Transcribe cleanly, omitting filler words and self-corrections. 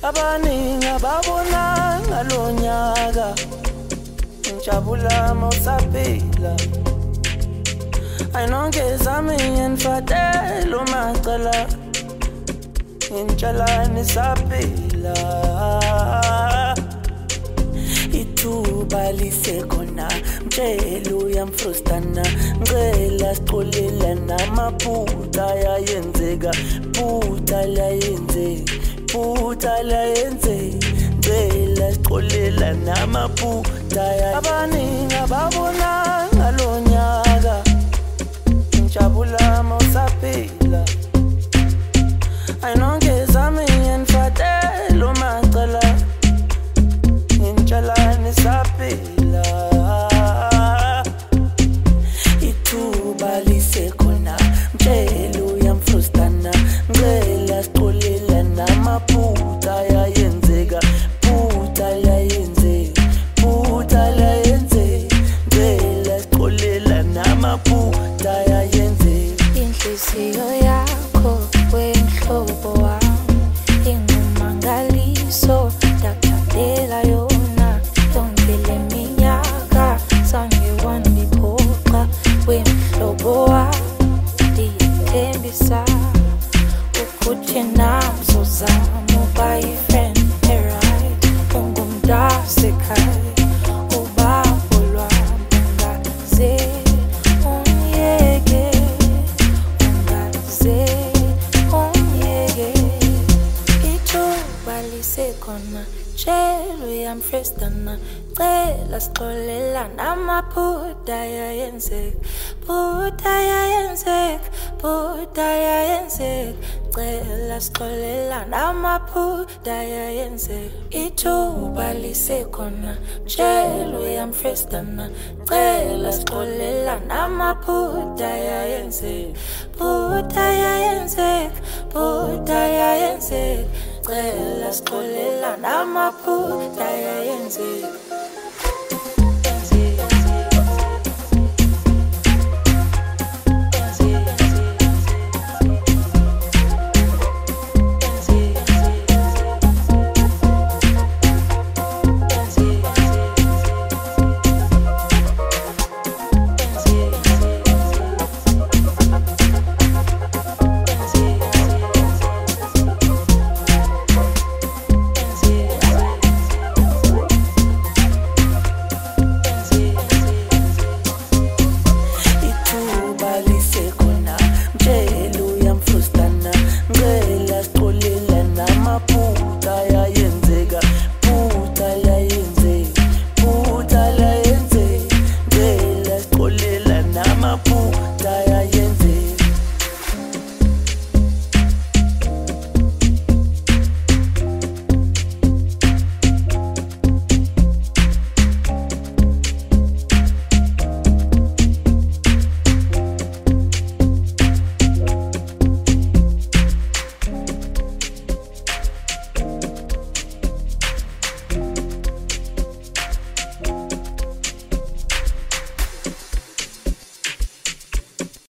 abaningi ababona ngalonyaka injabula mosaphila ayinongezami ngifatela umacala injalani saphila ithuba lisekhona mtshelo uyamfrustana ngicela sixolela namaphutha ayenzeka phutha layenze ngicela sixolela namaphutha abaningi ababona ngalonyaka injabula mosaphila ayinongezami ngifatela umacala injalani saphila ithuba lisekhona mtshelo uyamfrustana ngicela sixolela namaphutha ayenzeka phutha layenze ngicela sixolela namaphutha ayenze inhliziyo yakho wenhlobo wami ingumangaliso ndakuthandela yona yonke le minyaka zange wangiphoqa wemhlobo wami ndiyethembisa ukuthi nami uzozama uba yi-friend right ungumntasekhaya ubabo lwami ungayeke ithuba lisekhona tshela uyamfrustana cela sixolela namaphutha ayenzeka cela sixolela namaphutha ayenzeka ithuba lisekhona tshela uyamfrustana cela sixolela namaphutha ayenzeka cela sixolela namaphutha ayenzeka